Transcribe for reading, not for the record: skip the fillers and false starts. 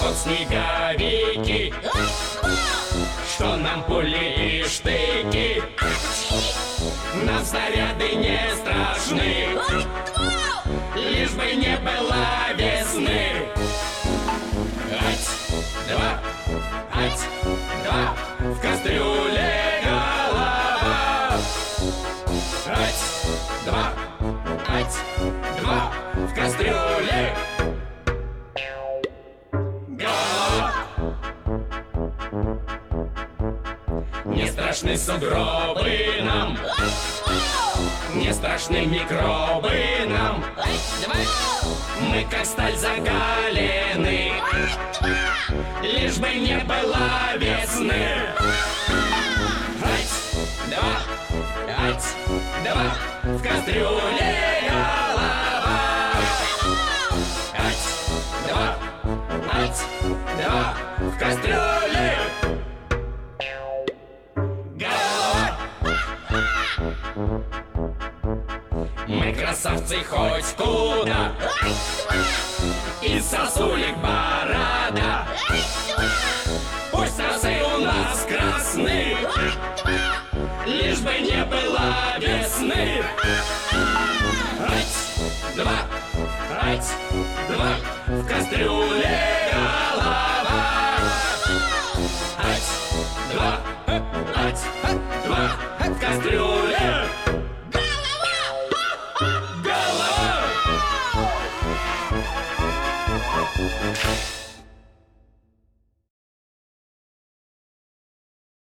вот снеговики, что нам пули и штыки, нам снаряды не страшны, лишь бы не было весны. Ать-два, ать-два, в кастрюле голова. Ать-два, ать-два, в кастрюле голова. Не страшны сугробы нам, не страшны микробы нам. Мы как сталь закалены, лишь бы не было весны. Ать-два, ать-два, в кастрюле голова. Ать-два, ать-два, в кастрюле голова. Мы красавцы хоть куда, и сосулек борода. Пусть носы у нас красны, лишь бы не было весны. Ать-два, ать-два, в кастрюле голова. Ать-два, ать-два, в кастрюле